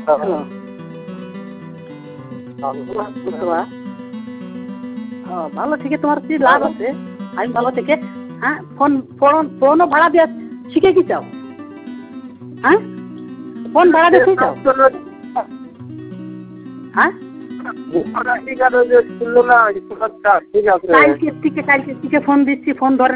hello ভালো থেকে তোমার কি লাভ আছে আমি ভালো থেকে হ্যাঁ ফোন ফোনও ভাড়া দিয়ে শিখে কি চাও হ্যাঁ ফোন ভাড়া দিয়ে চাও হ্যাঁ ঠিক আছে কালকে থেকে ফোন দিচ্ছি ফোন ধরে